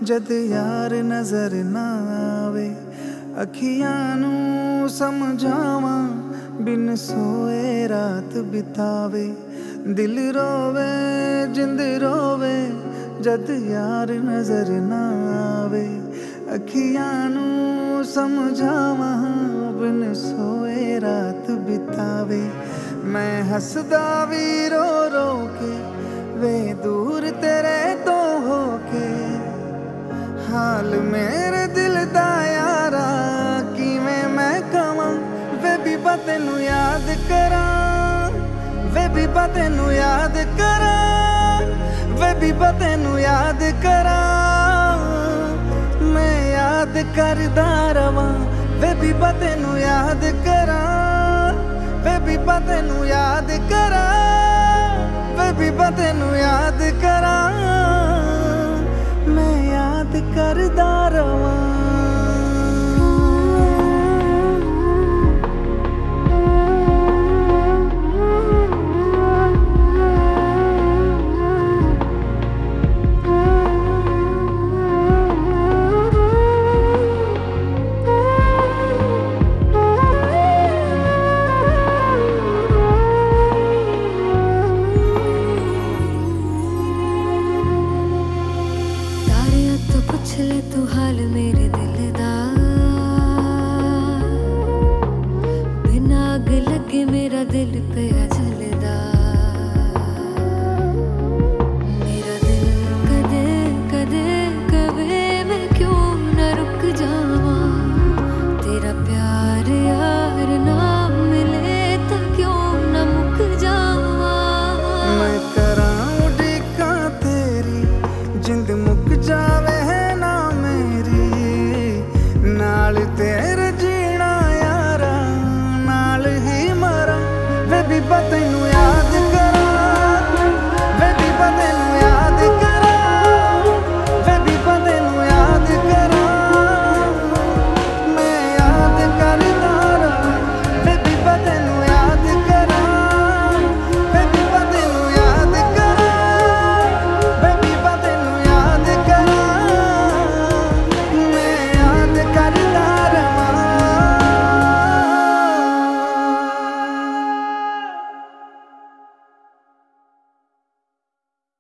जद यार नजर ना आवे, अखियां नू समझावा बिन सोए रात बितावे। दिल रोवे जिंद रोवे जद यार नजर ना आवे, अखियां नू समझावा बिन सोए रात बितावे। मैं हसदा भी रो रो के वे दूर तेरे तो होके, हाल मेरे दिल दा यारा किवें मैं कवां। वे बीबा तेनू याद करां, वे बीबा तेनू याद करां, वे बीबा तेनू याद करां। मैं याद करदा रवां, वे बीबा तेनू याद करां, वे बीबा तेनू याद करां, वे बीबा तेनू याद करां। मैं याद करदा रवां। पूछ ले तू हाल मेरे दिल दा, बिना अग लगे मेरा दिल पिया जलदा। मेरा दिल कदे कदे कवे मैं क्यों न रुक जावा, तेरा प्यार यार ना मिले तो क्यों न मुक जावा। मैं करां उड़ीका तेरी जिंद मुक जावे तेरे जीना यारा नाल ही मरा। वे बीबा तेनू